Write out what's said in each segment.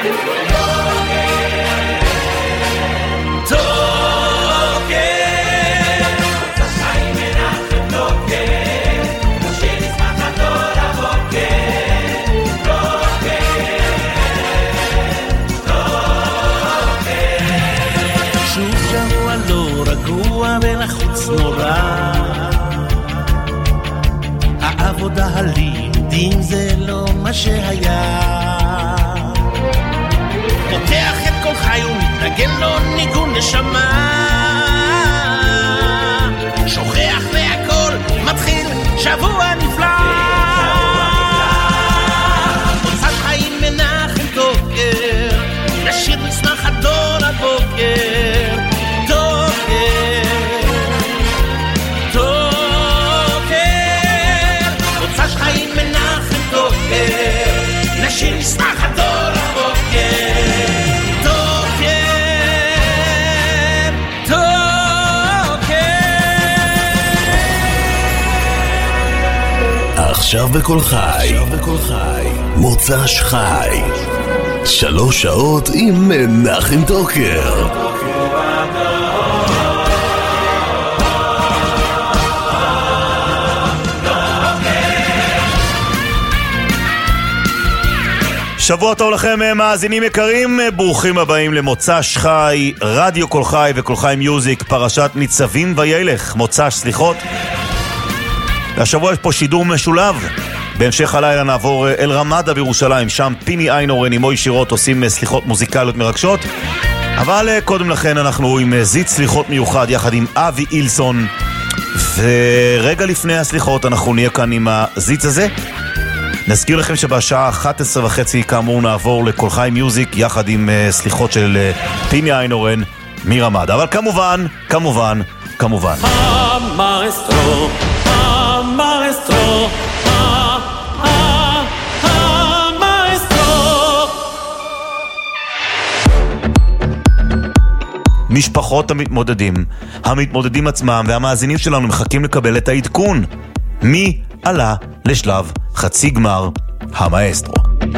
העבודה הלימודים זה לא מה שהיה פותח את כל חי ומתנגן לו ניגון נשמה שוכח להכל מתחיל שבוע נפלא מוצאת חיים מנחם תוקר לשיר נשמח הדור הבוקר נשיר נשמח הדור הבוקר עכשיו בכל חי מוצ"ש חי 3 שעות עם מנחם תוקר שבוע טוב לכם מאזינים יקרים, ברוכים הבאים למוצ"ש חי, רדיו כל חי וכל חי מיוזיק, פרשת ניצבים וילך, מוצ"ש סליחות. השבוע יש פה שידור משולב. בהמשך הלילה נעבור אל רמדה בירושלים, שם פיני איינורן עם מוי שירות עושים סליחות מוזיקליות מרגשות. אבל קודם לכן אנחנו עם זית סליחות מיוחד יחד עם אבי אילסון, ורגע לפני הסליחות אנחנו נהיה כאן עם הזית הזה. נזכיר לכם שבשעה 11:30 כאמור נעבור לכל חי מיוזיק יחד עם סליחות של פיני איינורן מרמדה. אבל כמובן המאסטרו משפחות המתמודדים עצמם והמאזינים שלנו מחכים לקבל את העדכון מי עלה לשלב חצי גמר המאסטרו.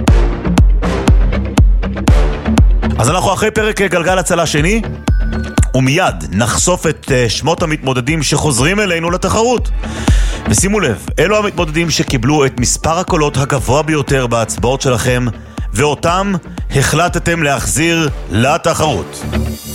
אז אנחנו אחרי פרק גלגל הצלה שני, ומיד נחשוף את שמות המתמודדים שחוזרים אלינו לתחרות. ושימו לב, אלו המתמודדים שקיבלו את מספר הקולות הגבוה ביותר בהצבעות שלכם, ואותם החלטתם להחזיר לתחרות.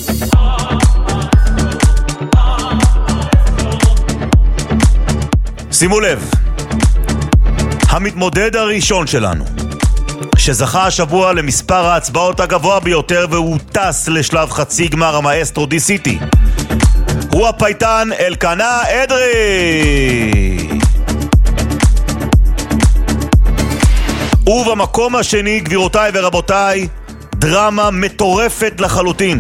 שימו לב, המתמודד הראשון שלנו שזכה השבוע למספר ההצבעות הגבוה ביותר והוא טס לשלב חצי גמר המאסטרו די סיטי הוא הפייטן אלקנה אדרי. ובמקום השני, גבירותיי ורבותיי, דרמה מטורפת לחלוטין.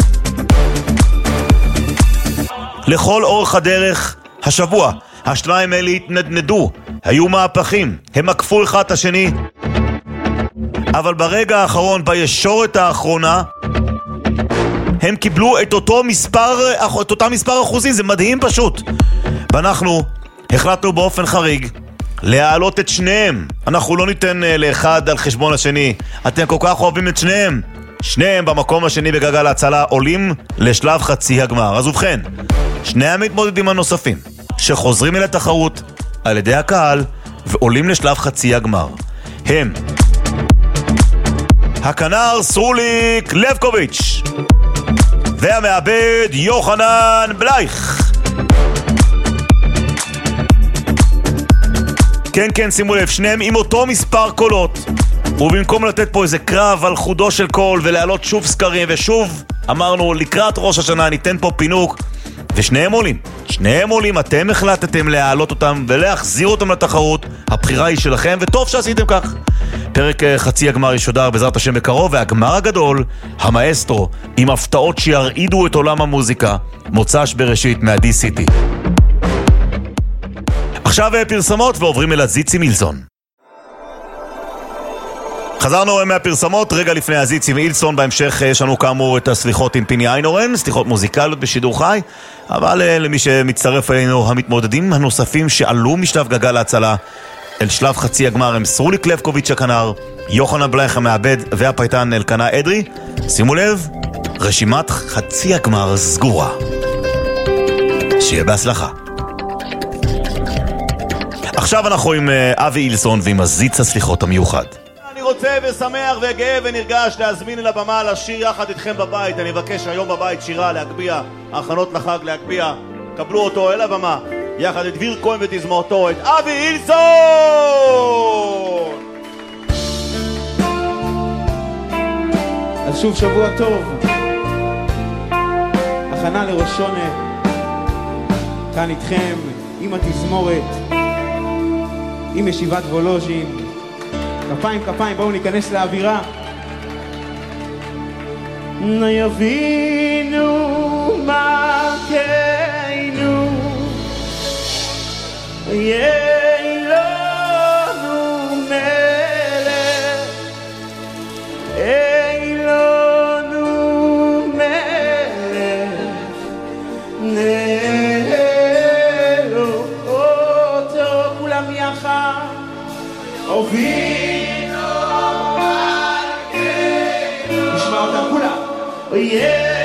לכל אורך הדרך השבוע השניים האלה התנדנדו, היו מהפכים, הם עקפו אחד את השני, אבל ברגע האחרון, בישורת האחרונה, הם קיבלו את אותם מספר אחוזים, זה מדהים פשוט. ואנחנו החלטנו באופן חריג להעלות את שניהם. אנחנו לא ניתן לאחד על חשבון השני. אתם כל כך אוהבים את שניהם. שניהם במקום השני בגלגל ההצלה עולים לשלב חצי הגמר. אז ובכן, שני המתמודדים הנוספים שחוזרים אל התחרות על ידי הקהל ועולים לשלב חצי הגמר הם הכנר סרוליק לבקוביץ' והמעבד יוחנן בלייך. כן, שימו לב, שניהם עם אותו מספר קולות, ובמקום לתת פה איזה קרב על חודו של קול ולהעלות שוב סקרים ושוב אמרנו לקראת ראש השנה ניתן פה פינוק, ושניהם עולים, אתם החלטתם להעלות אותם ולהחזיר אותם לתחרות. הבחירה היא שלכם וטוב שעשיתם כך. פרק חצי הגמר ישודר בעזרת השם בקרוב, והגמר הגדול, המאסטרו, עם הפתעות שירעידו את עולם המוזיקה, מוצ"ש בראשית מהדי סיטי. עכשיו פרסמות ועוברים אל הזיצי מילסון. חזרנו מהפרסמות, רגע לפני הזיצי ואילסון. בהמשך יש לנו כאמור את הסליחות עם פיני איינורן, סליחות מוזיקליות בשידור חי. אבל למי שמצטרף אלינו, המתמודדים הנוספים שעלו משלב גלגל ההצלה אל שלב חצי הגמר הם סרולי קלבקוביץ' הכנר, יוחנן בלייך המעבד והפייטן אלקנה אדרי. שימו לב, רשימת חצי הגמר סגורה. שיהיה בהצלחה. עכשיו אנחנו עם אבי אילסון ועם הזיץ הסליחות המיוחד. אני רוצה ושמח וגאה ונרגש להזמין אל הבמה לשיר יחד איתכם בבית. אני מבקש היום בבית שירה להגביע, הכנות לחג להגביע. קבלו אותו אל הבמה יחד את דביר כהן ותזמורתו, את אבי אילסון. אז שוב שבוע טוב, הכנה לראש שונה, כאן איתכם עם התזמורת, עם ישיבת וולוז'ין. כפיים כפיים, בואו ניכנס לאווירה. יבינו מלכנו, יהיה לנו מלך, יהיה לנו מלך, נהיה לו אותו כולם יחד. אבינו מלכנו, נשמע אותם כולם. יהיה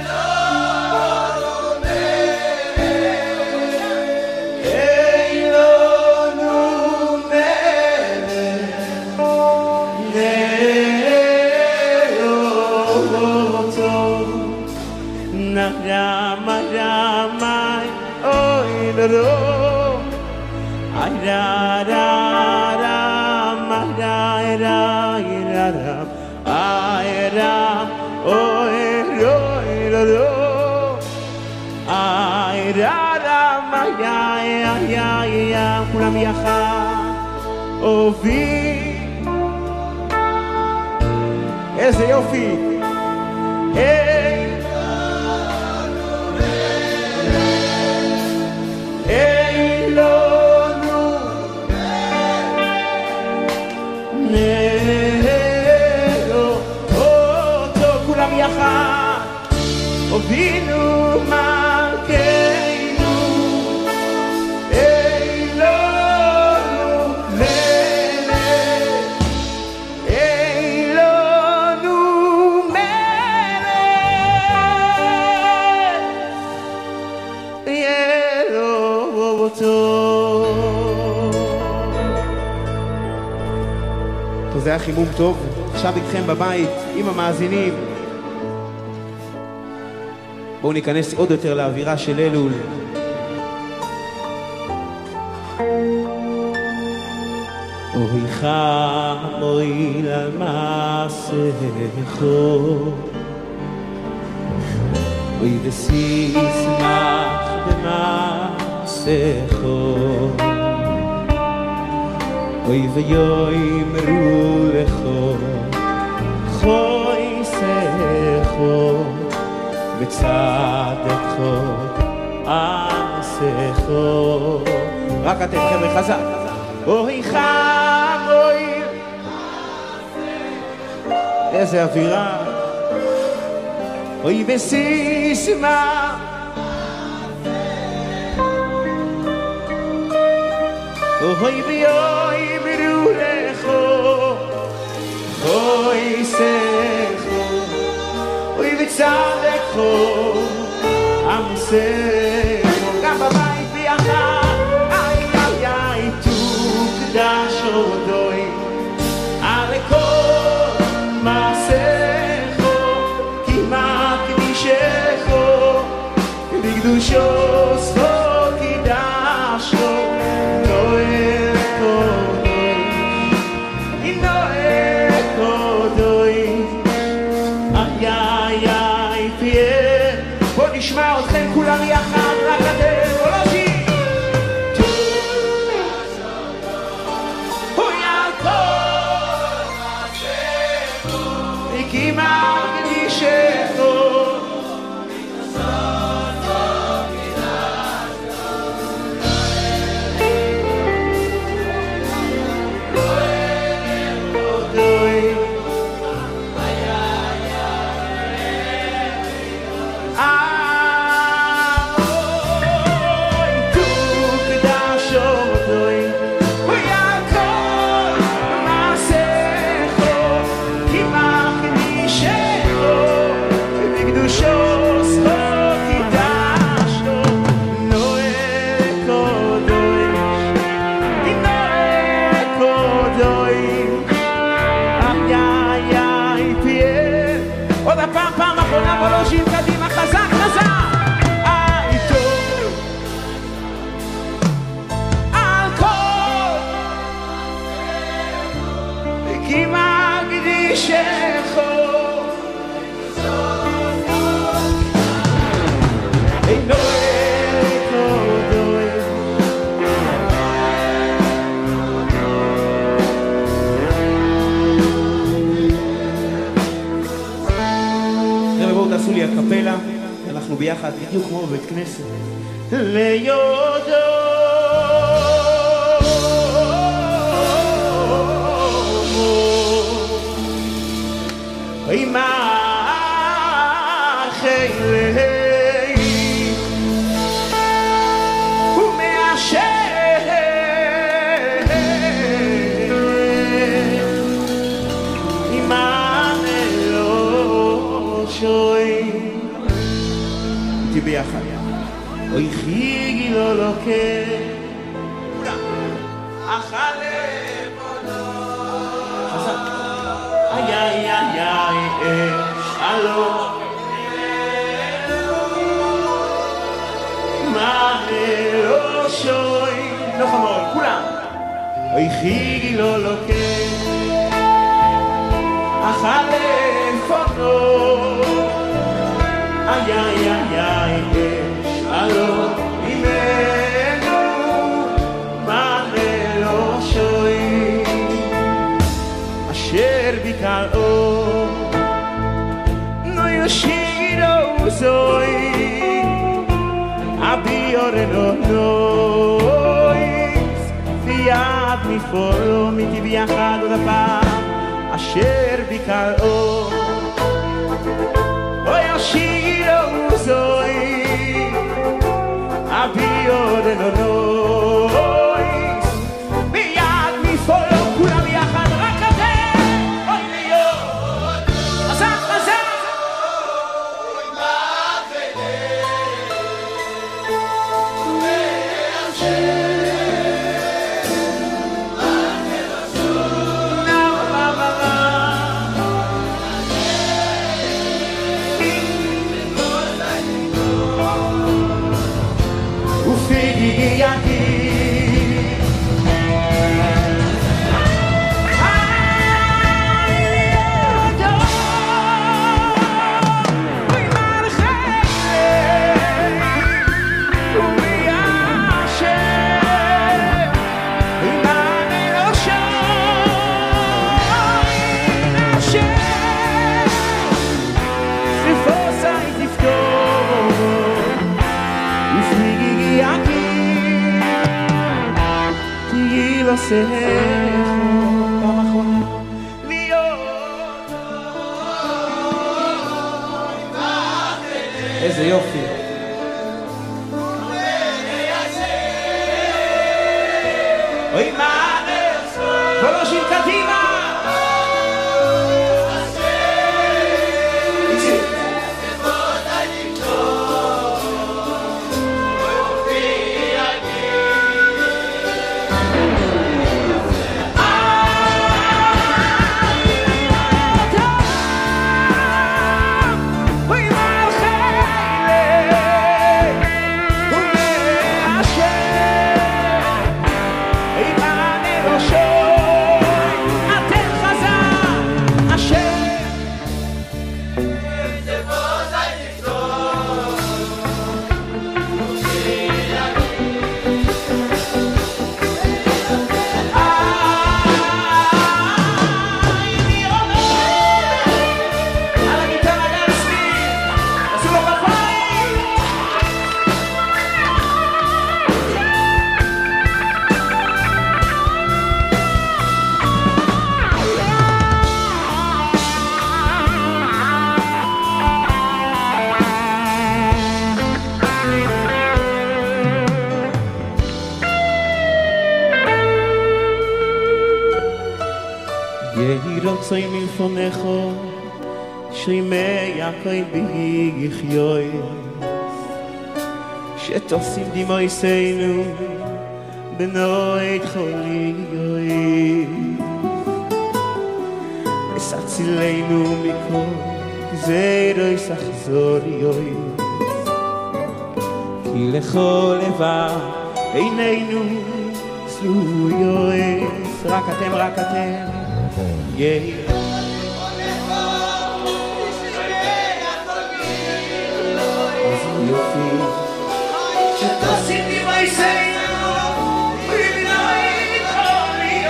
כולם יחד. אובי, איזה יופי. אבינו מלכנו, אילנו מלך, אילנו מלך, יהיה לו טוב. טוב, זה היה חימום טוב. עכשיו איתכם בבית עם המאזינים, בואו ניכנס עוד יותר לאווירה של אלול. אוי חמויל על מסכו, אוי וסיסמך במסכו, אוי ויאמרו לכו חוי סכו, בצדקו עשכו. רק אתם חבר'ה חזק. אוי חמוי, איזה אווירה. אוי בסיסמה, אוי ביוי מרו לכו אוי סכו, אוי בצדקו עמסכו. גם בבית ביחד, איי איי איי תוקדש הודוי על כל מעשכו, כי מקדישכו בקדושו זכו קידשו. נוער קודוי, איי איי איי פייר. בוא נשמע אתכם כולם יחד, רק אתם וולוז'ין. אוי על כל מעשכו, כי מקדישכו Oh, עוד הפעם, פעם אחרונה, בוא נושיב קדימה, חזק, חזק. איתו על כל כי מקדישך אינו תעשו לי הקפלה, אנחנו ביחד בדיוק כמו בבית כנסת. ליודו עם החיילי ומאשר עם המלושוי איתי ביחד אוי חיגי לא לוקה החלם חזק איי איי איי איי שלום מה לא שוי לא חמור כולם אוי חיגי לא לוקה החלם איי איי איי איי שלום ממנו מה לא שוי אשר בקלעו נו ישירו זוי אבי אורנו נויס ויד מפולו מיתי ביחד עוד הפעם אשר בקלעו אוי ישירו זוי אבי אורנו נויס ויד מפולו כולם ביחד רק כזה אוי להיות חזק חזק אוי מחנה פעם אחרונה להיות איזה יופי אוי מה בוא נושיב קדימה רצוי מלפונך שרימי יעקב ביחיוי שתוסיף דמויסנו בנועד חוליוי וסצילנו מכל גזירו יסחזור יוי כי לכל לבב עינינו צלויות רק אתם יאיר אז יופי שתוסיתי מייסנו ובינוי תחולי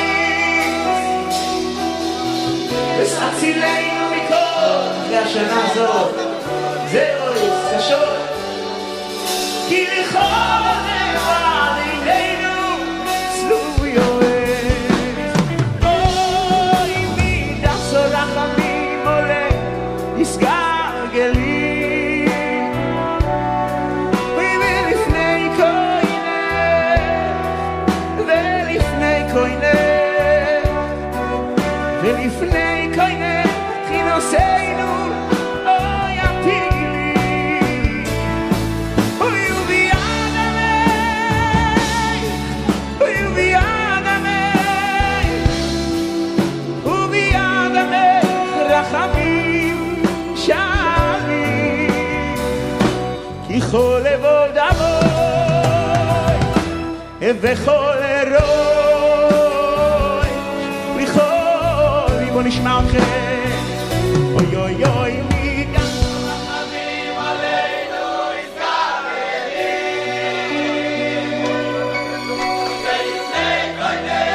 וסעצילנו מכל והשנה הזאת זהו קשות כי לכל לבד עינינו צלויות אוי מידה סולח עמים עולה יסגר גלי ולפני קוינה חינוסינו אוי הפילי וביד המך רחמים שלי כי כל לבוד אבוי וכל רוי בוא נשמע אתכם אוי אוי אוי מי גם רחמים עלינו יזכרים ולפני קוינה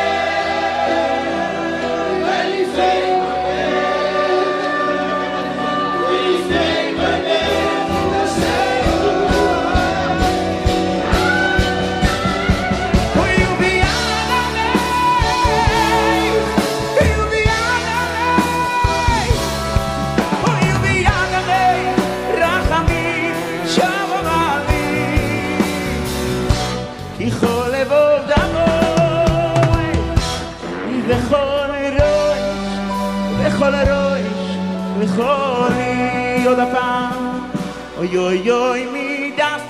לכל הראש לכולי עוד הפעם אוי אוי אוי מידס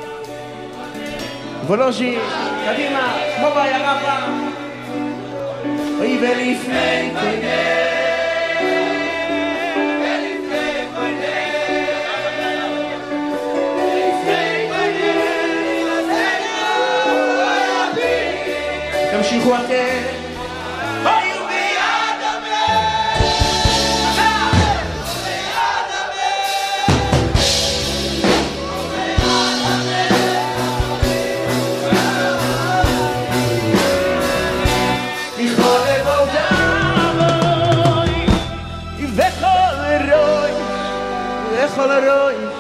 ולא שיר קדימה כמו בעיירה פעם אוי ולפני תמשיכו אתם לכל הראש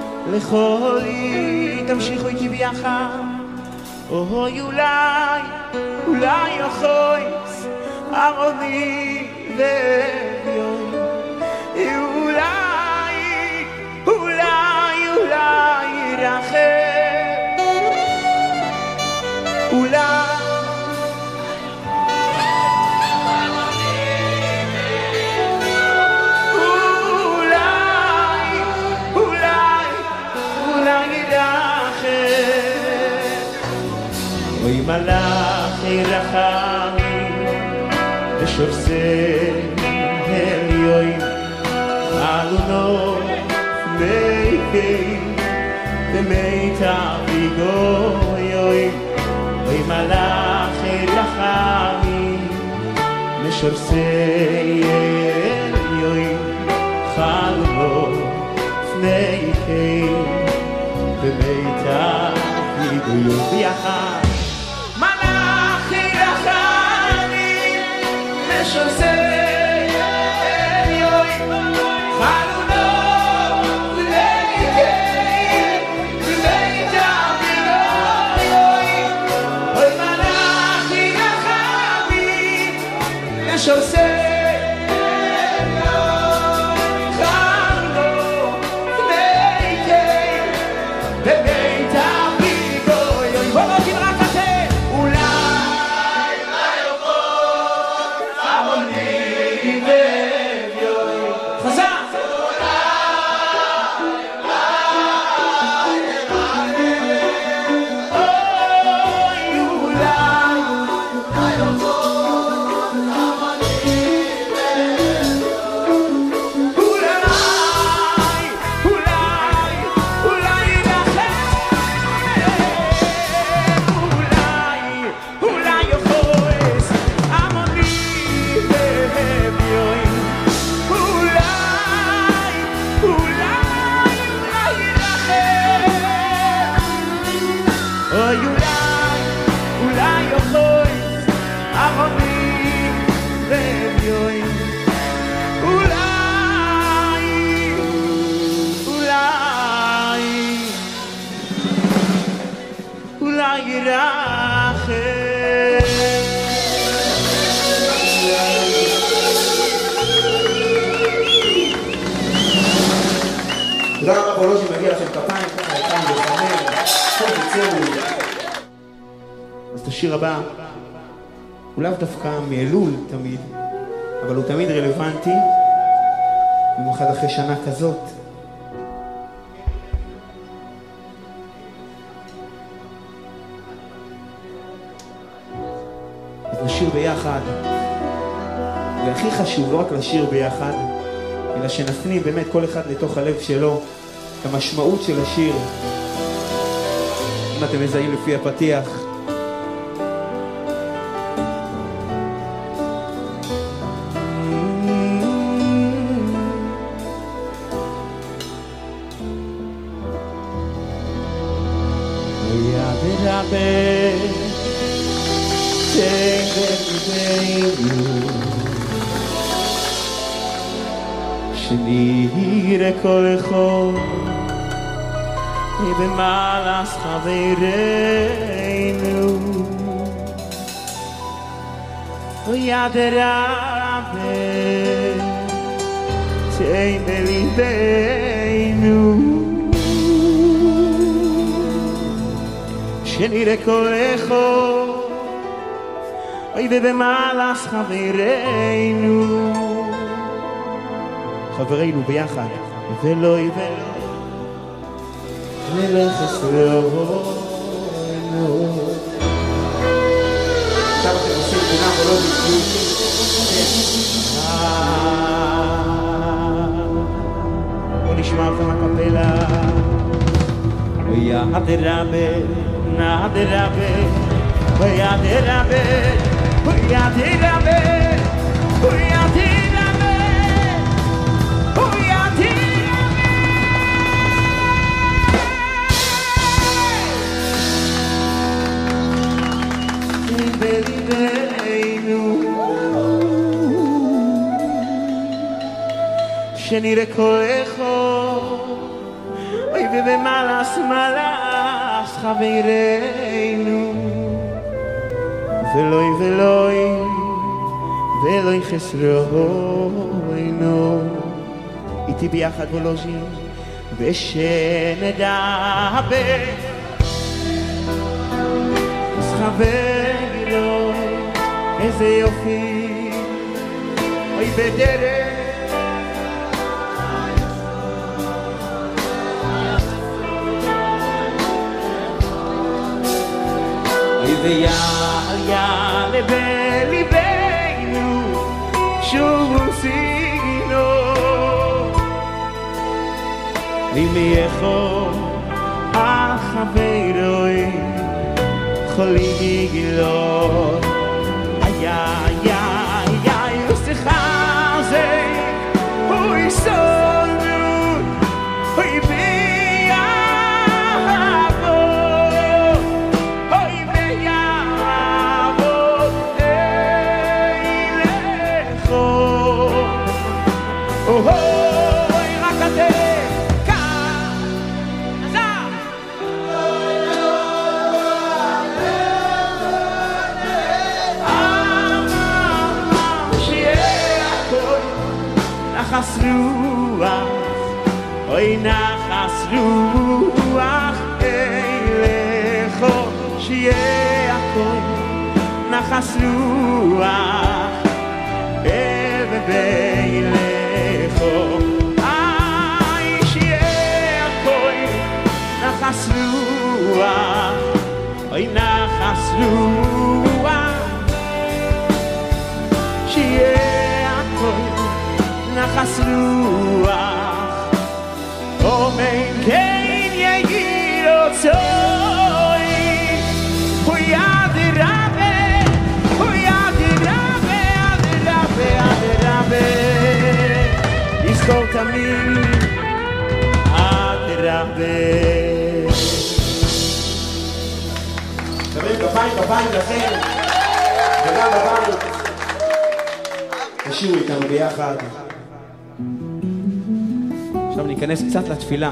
לכולי תמשיכו איתי ביחד אוי אולי יחויס ארוני ואביון אולי ירחם אוי מלאך רחמים ושופסי עליון עלונו פני ומיטב יגוי אוי מלאך רחמים ושופסי עליון חלונו פני ומיטב יגוי ביחד אולי יבוא המוני בולוז'י מגיע לכם כפיים, כפיים וחמר, כל בצרו. אז את השיר הבא, הוא לאו דווקא מאלול תמיד, אבל הוא תמיד רלוונטי, במיוחד אחרי שנה כזאת. אז נשיר ביחד, והכי חשוב לא רק לשיר ביחד, אלא שנפנים באמת כל אחד לתוך הלב שלו את המשמעות של השיר. אם אתם מזהים לפי הפתיח, שנראה כל אחד במעלס חברינו ויד רבה תן בליבנו שנראה כל אחד במעלס חברינו חברינו ביחד ולא חסרנו. עכשיו אתם עושים כולם ולא בדיוק. בוא נשמע אותם הקפלה. ויד רבה נעד רבה ויד רבה ויד רבה ויד שנראה כל אחד אוי ובמלאס מלאס חברינו ולוי חסרונו איתי ביחד בולוז'י ושנדבר אז חברו איזה יופי אוי בדרך ויעל בליבנו שוב שינו אם יכול החברוי חולי גילו איי וסליחה זה הוא יסולנו הוא אוי נחס רוח אליך שיהיה הכל נחס רוח ובילך שיהיה הכל נחס רוח אוי נחס רוח שיהיה הכל נחס רוח אומן כן יגיד אותוי הוא יד רבה הוא יד רבה יזכור תמיד עד רבה כפיים לכם וגם בבית תשירו איתנו ביחד. עכשיו ניכנס קצת לתפילה.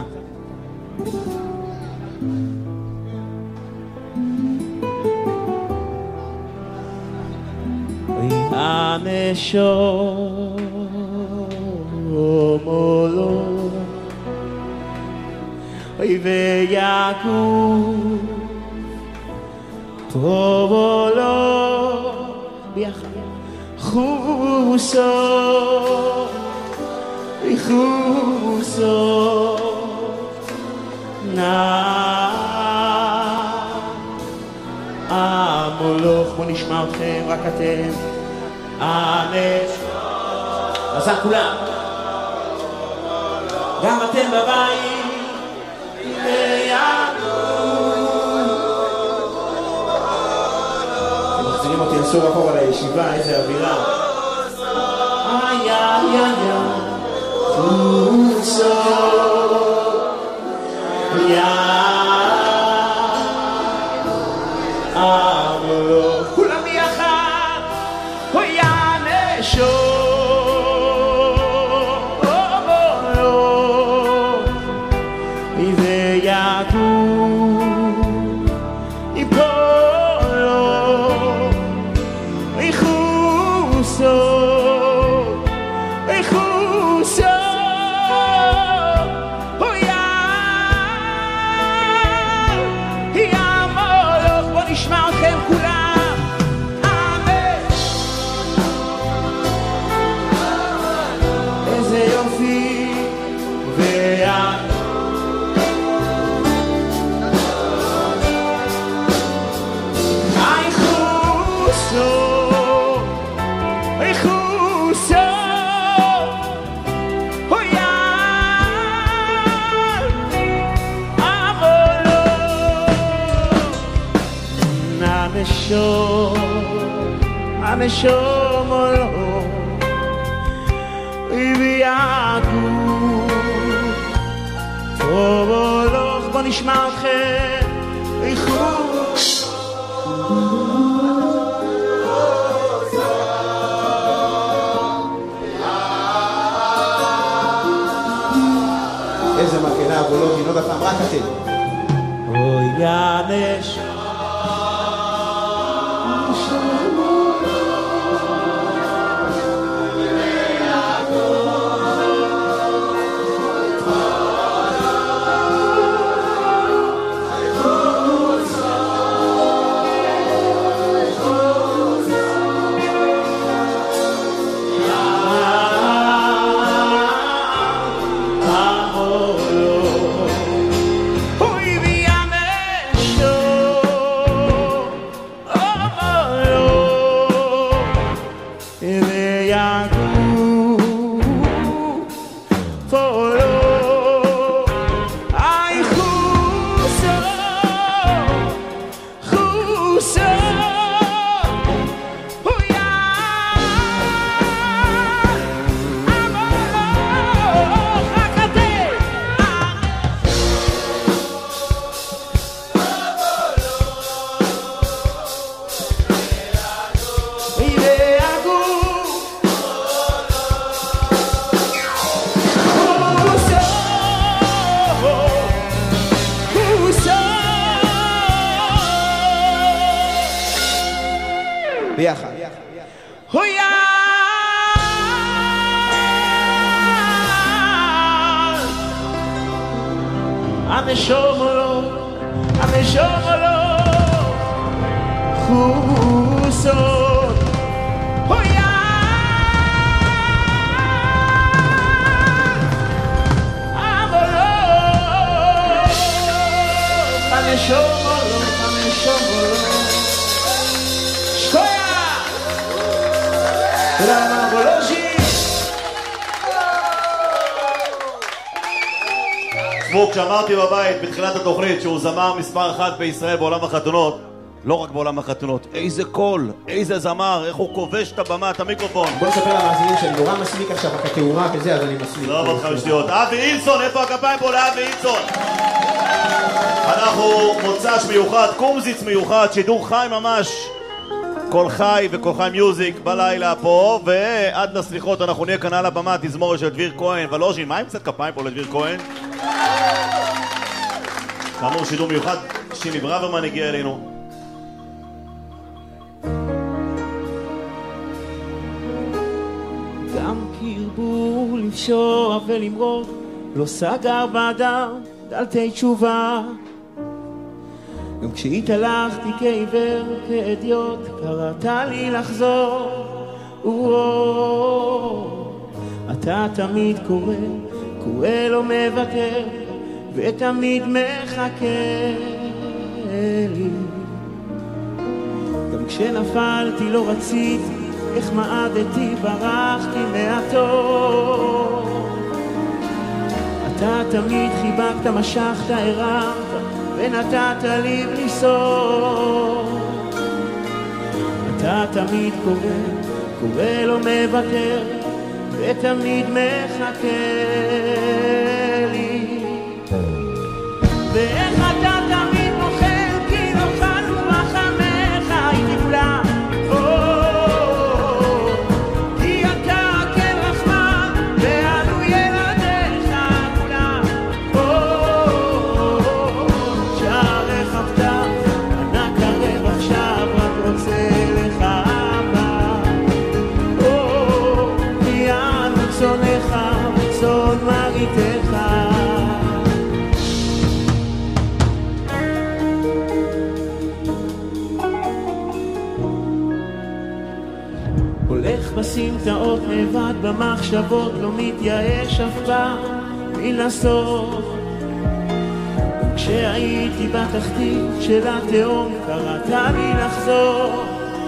הנשום עולו ויגור פה ולא ביחד חוסו חוסו המולוך. בוא נשמע אתכם, רק אתם עשה כולם, גם אתם בבית מחזירים אותי לסור אחורה לישיבה, איזה אווירה. איי איי איי חוסו המולוך. כולם ביחד נשו הנשום עולו ויעקו טוב הולוך. בוא נשמע אתכם איחוס איזה מקהלה אבולוגית, עוד הפעם רק אתם. אוי ינש ביחד. הויה הנשום עולו חוסות הויה הנשום עולו תודה רבה בולוז'י. תשמעו, כשאמרתי בבית בתחילת התוכנית שהוא זמר מספר 1 בישראל בעולם החתונות, לא רק בעולם החתונות, איזה קול, איזה זמר, איך הוא כובש את הבמה, את המיקרופון. בוא נספר למאזינים שאני נורא מסמיק עכשיו רק התאורה וזה, אז אני מסמיק. לא עוד 5 שניות. אבי אילסון, איפה הכפיים פה לאבי אילסון? אנחנו מוצ"ש מיוחד, קומזיץ מיוחד, שידור חי ממש, קול חי וקול חי מיוזיק בלילה פה, ועד לסליחות אנחנו נהיה כאן על הבמה, תזמורת של דביר כהן ולוז'ין. מה עם קצת כפיים פה לדביר כהן? כאמור שידור מיוחד, שימי ברוורמן הגיע אלינו. גם קרבו לפשוע ולמרוד, לא סגר באדם דלתי תשובה. גם כשהתהלכתי כעיוור, כאדיוט, קראת לי לחזור. אתה תמיד קורא לא מוותר, ותמיד מחכה לי. גם כשנפלתי לא רציתי, איך מעדתי, ברחתי מהטוב. אתה תמיד חיבקת, משכת, הרמת, ונתת לי בלי סוף. אתה תמיד קורא לא מוותר, ותמיד מחכה לי. ואיך אתה תמיד מוחל, כי לא חלו רחמך, הייתי כולה. כי אתה כן רחמן, ואנו ילדיך כולם. שעריך פתח, ענק קרב עכשיו, רק רוצה לך אבא. כי אנו צונך, וצון מריתך. הולך בסמטאות לבד במחשבות, לא מתייאש אף פעם מלנסות. כשהייתי בתחתית של התהום, קראת לי לחזור.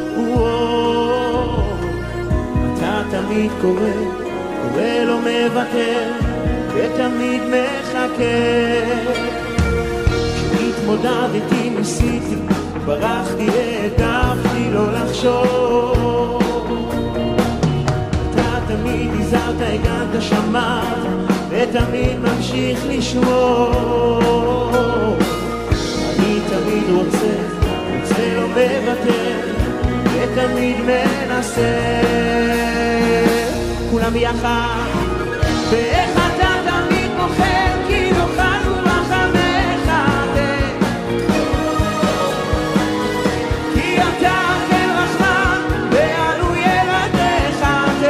אתה תמיד קורא לא מוותר, ותמיד מחכה. כשהתמודדתי ניסיתי, ברחתי, העדפתי לא לחשוב. תמיד הזהרת, הגנת, שמעת, ותמיד ממשיך לשמור. אני תמיד רוצה לא מוותר, ותמיד מנסה. כולם ביחד. ואיך אתה תמיד מוחל, כי לא חלו רחמך. כי אתה כן רחמן, ואנו ילדיך.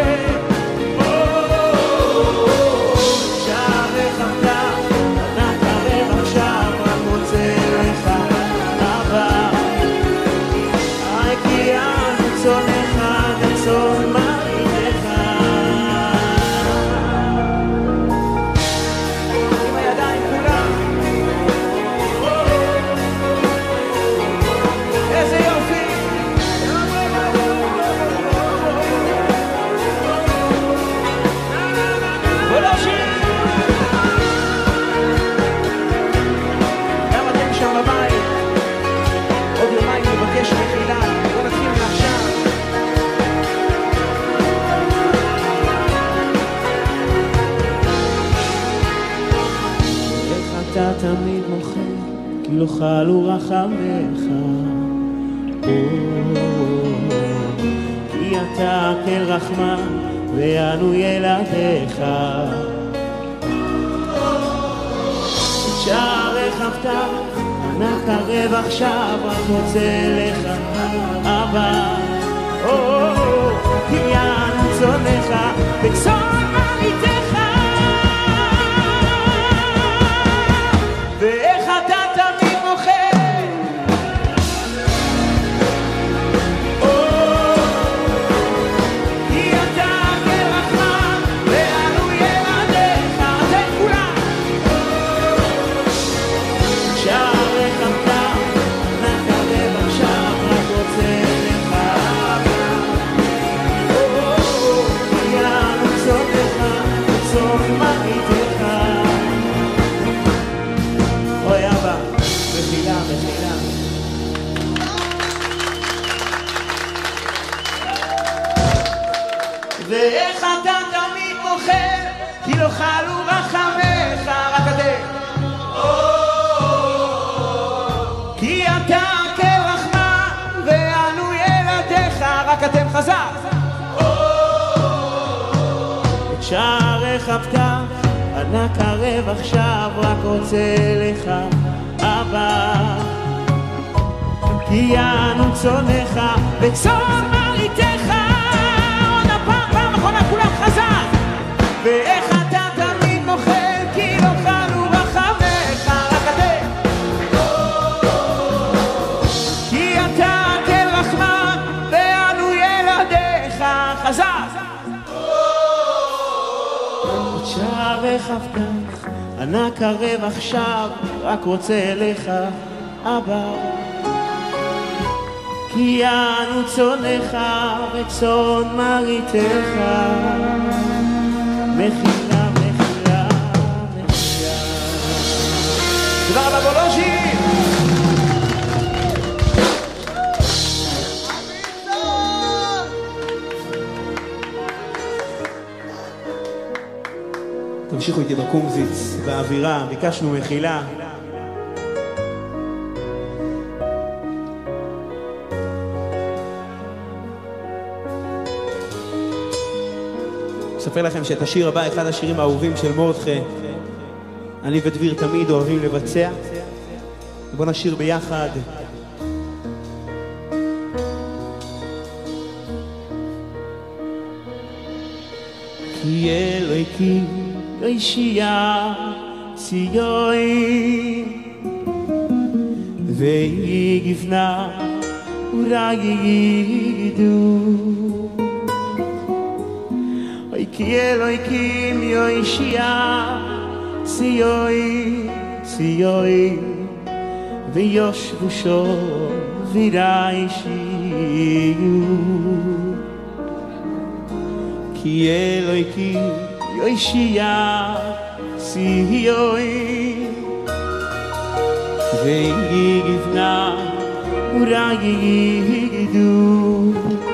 אתה תמיד מוחל, כי לא חלו רחמך. כי אתה כן רחמן, ואנו ילדיך. את שעריך פתח, אנא קרב עכשיו, רק רוצה לך אבא. כי אנו צונך, בצאן מרעיתך. ואיך אתה תמיד מוחל, כי אתה כן רחמן, ואנו ילדיך. תן כולם. שעריך פתח, אנא קרב עכשיו, רק רוצה לך אבא. כי אנו צונך, בצאן מרעיתך. אוי אבא, מחילה. ואיך אתה תמיד מוחל, כי לא חלו רחמך. רק אתם. כי אתה כן רחמן, ואנו ילדיך. רק אתם חזק. את שעריך פתח, אנא קרב עכשיו, רק רוצה לך אבא. כי אנו צונך, בצאן מרעיתך. עוד פעם אחרונה, כולם חזק. ואיך אתה תמיד מוחל, כי לא חלו רחמך. סבתך, ענה קרב עכשיו, רק רוצה אליך, אבא. כי אנו צונך וצאן מרעיתך, מחילה, מחילה, מחילה. תודה רבה בולוז'י. תמשיכו איתי בקומזיץ, באווירה, ביקשנו מחילה. אספר לכם שאת השיר הבא, אחד השירים האהובים של מורדכי, אני ודביר תמיד אוהבים לבצע. בואו נשיר ביחד. כי אלוהי יושיע ציון ויגבנה ורגידו. כי אלוהים יושיע ציון ציון ויושבו שוב ויריישיו. כי אלוהים יושיע ציון ויגבנה ורגידו.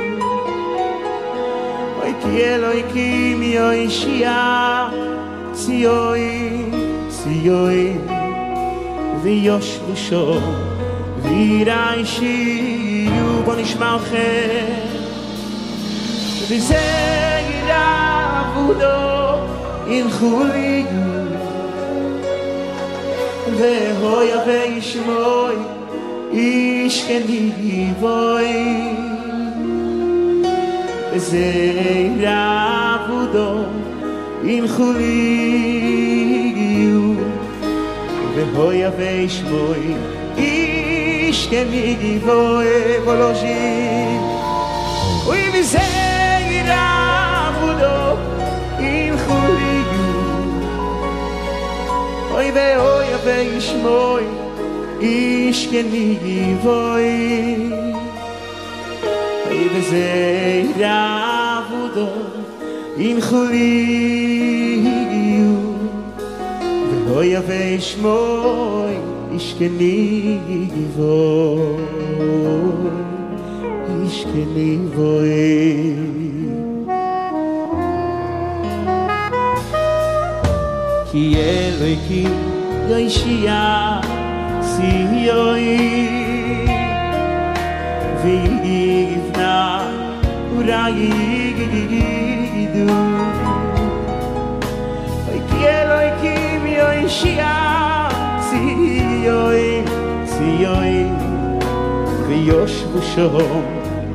כי אלוהים יושיע ציון ציון ויושבו שוב ויריישיו. בוא נשמע אתכם. וזה יעבודו ילכו לי והויה וישמוי איש כני בוי. וזה יעבודו ילכו לי והויה וישמוי איש כני בוי. בולוז'י. וזה יעבודו ילכו לי אוי ואויה וישמוי איש כני בוי. וזה יעבודו ילכו לי והויה וישמוי איש כני בוי. איש כני בוי. כי אלוהים יושיע ציון ויגבנה ורגידו. כי אלוהים יושיע ציון ציון ויושבו שוב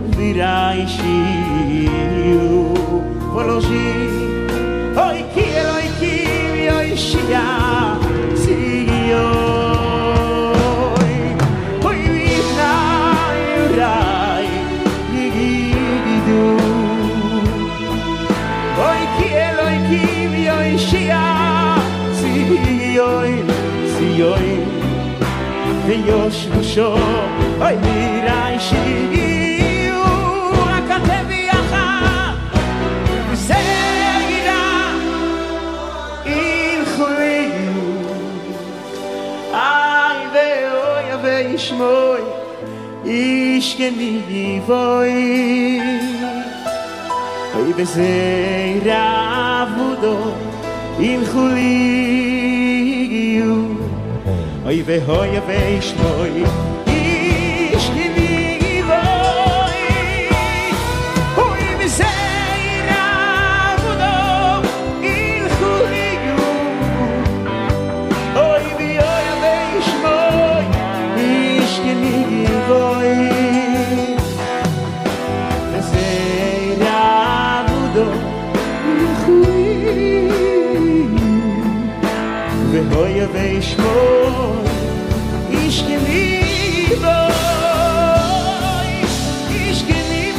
ויריישיו. בולוז'י. אוי כי אלוהים יושיע ציון ציון ויושבו שוב אוי ויריישיו. רק אתם ביחד וזה ילכו לי איי ואויה וישמוי איש כני בוי. אוי וזה יעבודו ילכו לי אוי והויה וישמוי איש כני בוי. אוי וזה יעבודו ילכו לי אוי והויה וישמוי איש כני בוי. וזה יעבודו ילכו לי והויה וישמוי איש כני בוי. איש כני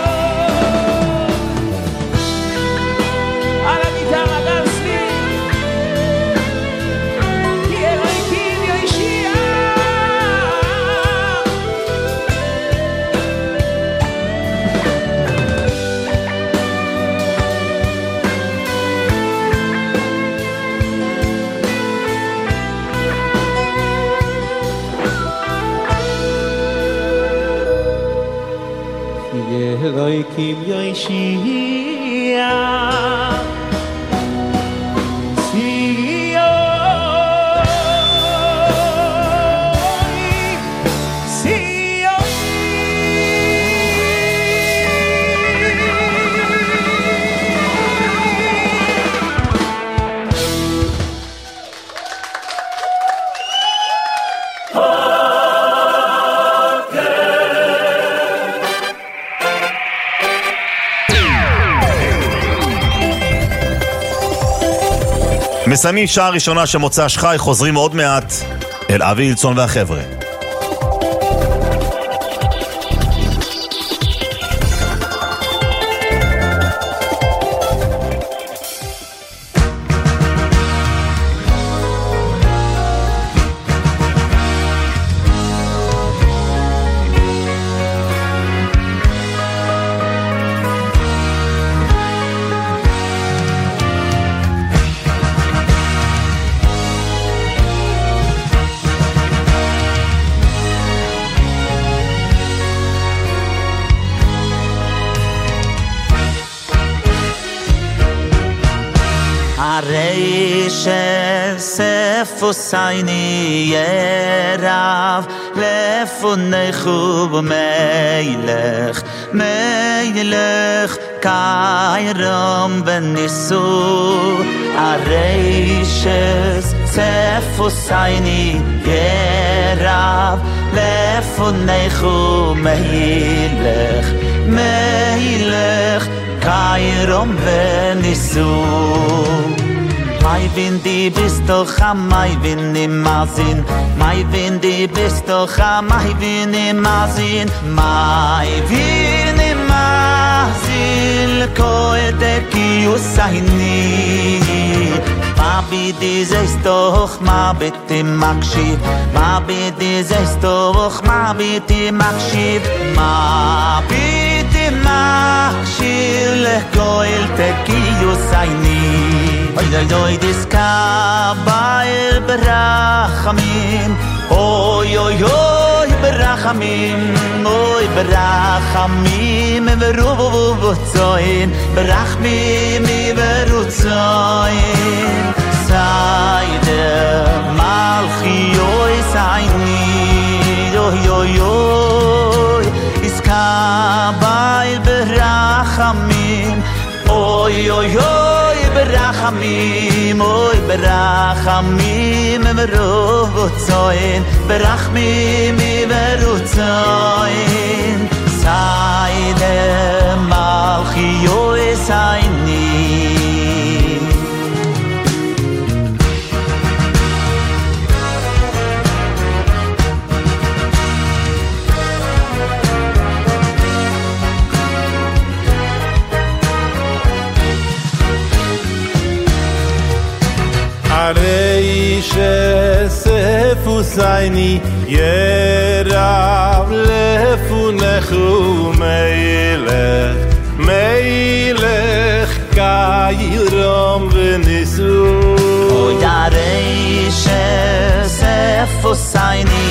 בוי. על הגיטרה גלסלי Eloikim Yoshia מסיימים שעה ראשונה של מוצ"ש חי, חוזרים עוד מעט אל אבי הילצון והחבר'ה. Fusayni yerav lefunechu melech melech kairam benisu areishes sefusayni yerav lefunechu melech melech kairam benisu. Mai vindi bist doch am mai vindi mazin mai vindi bist doch am mai vindi mazin mai vindi mazin koe de kiusayni ma bidi zeist doch ma bitte makshib ma bidi zeist doch ma bitte makshib ma bitte makshib koe de kiusayni. Oy oy oy diskabayl berachamim oy oy oy berachamim oy berachamim veruvutzoin berachmim verutzoin sayde malchi oy sayni oy oy oy diskabayl berachamim oy oy oy berachamim oy berachamim verutzoin berachmim verutzoin sayde malchi oy sayni. Sefusayni yerav lefunechu melech melech kairam benisu oyareishe sefusayni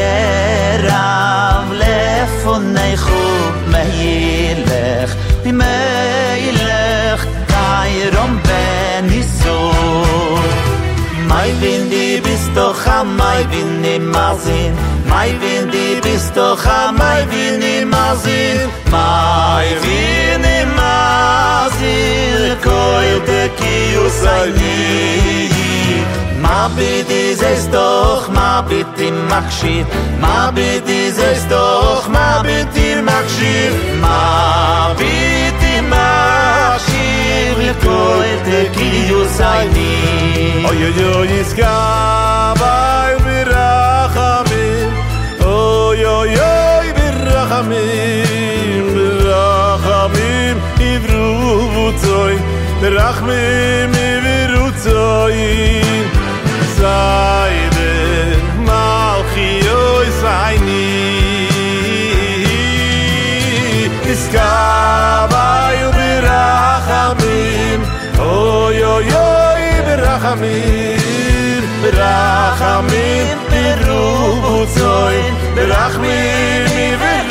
yerav lefunechu melech melech kairam benisu. Mai vindi bist doch am mai vindi mazin mai vindi bist doch am mai vindi mazin mai vindi mazin koil de kiusayni ma bidi zeist doch ma bitte makshib ma bidi zeist doch ma bitte makshib ma bitte makshib koil de kiusayni. Oy oy oy iskabay berachamim oy oy oy berachamim berachamim ivruvutzoin berachmim ivruvutzoin sayde malchi oy sayni iskabay berachamim oy oy oy berachamim berachamim beruvutzoin berachmim